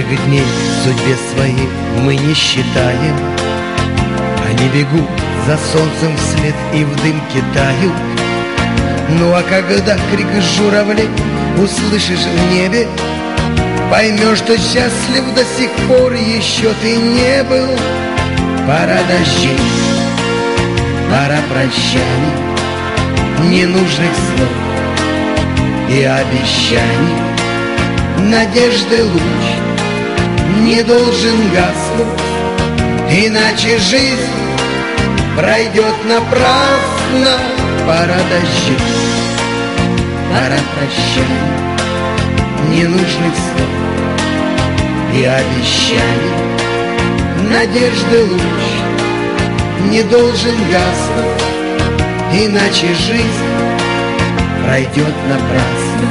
Счастливых дней в судьбе своей мы не считаем. Они бегут за солнцем вслед и в дымке тают. Ну а когда крик журавлей услышишь в небе, поймешь, что счастлив до сих пор еще ты не был. Пора дождей, пора прощаний, ненужных слов и обещаний. Надежды луч не должен гаснуть, иначе жизнь пройдет напрасно. Пора дождей, пора прощаний, ненужных слов и обещаний. Надежды луч не должен гаснуть, иначе жизнь пройдет напрасно.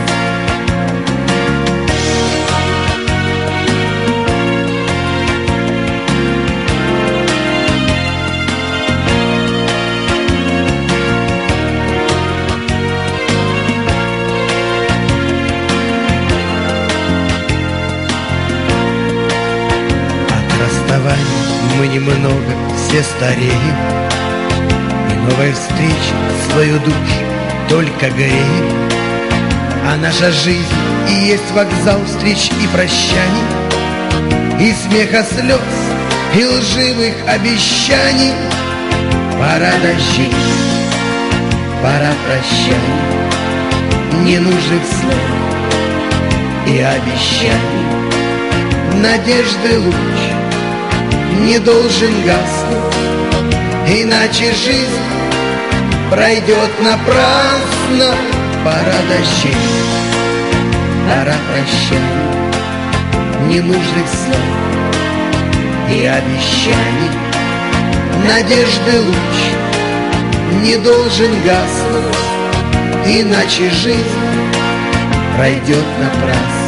Мы немного все стареем, и новая встреча свою душу только греет. А наша жизнь и есть вокзал встреч и прощаний, и смеха, слез, и лживых обещаний. Пора дождей, пора прощаний, ненужных слов и обещаний. Надежды луч не должен гаснуть, иначе жизнь пройдет напрасно. Пора дождей, пора прощаний, ненужных слов и обещаний. Надежды луч не должен гаснуть, иначе жизнь пройдет напрасно.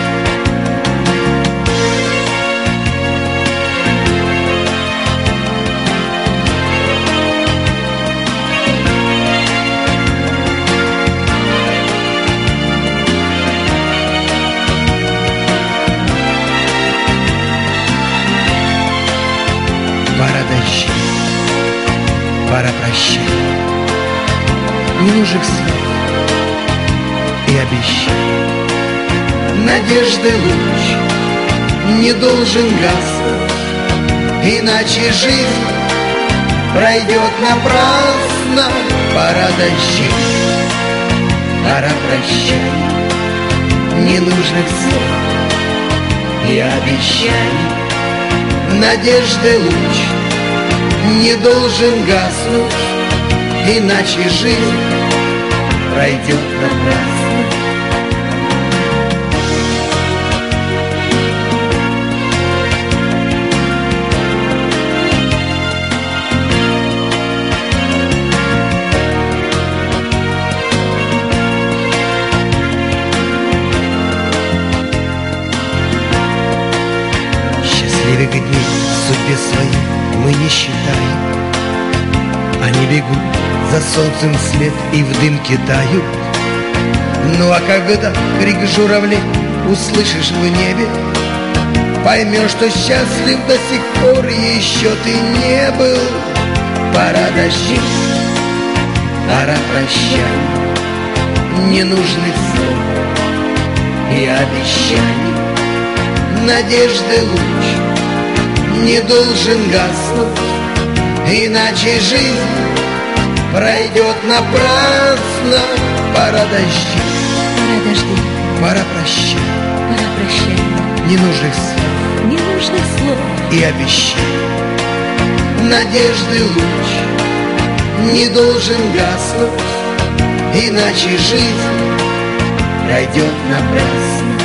Пора дождей, пора прощаний, ненужных слов и обещаний. Надежды луч не должен гаснуть, иначе жизнь пройдет напрасно. Пора дождей, пора прощаний, ненужных слов и обещаний. Надежды луч не должен гаснуть, иначе жизнь пройдет напрасно. Счастливых дней в судьбе своей мы не считаем. Они бегут за солнцем вслед и в дымке тают. Ну а когда крик журавлей услышишь в небе, поймешь, что счастлив до сих пор еще ты не был. Пора дождей, пора прощаний, ненужных слов и обещаний. Надежды луч не должен гаснуть, иначе жизнь пройдет напрасно. Пора дождей, пора прощаний, ненужных слов и обещаний. Надежды луч не должен гаснуть, иначе жизнь пройдет напрасно.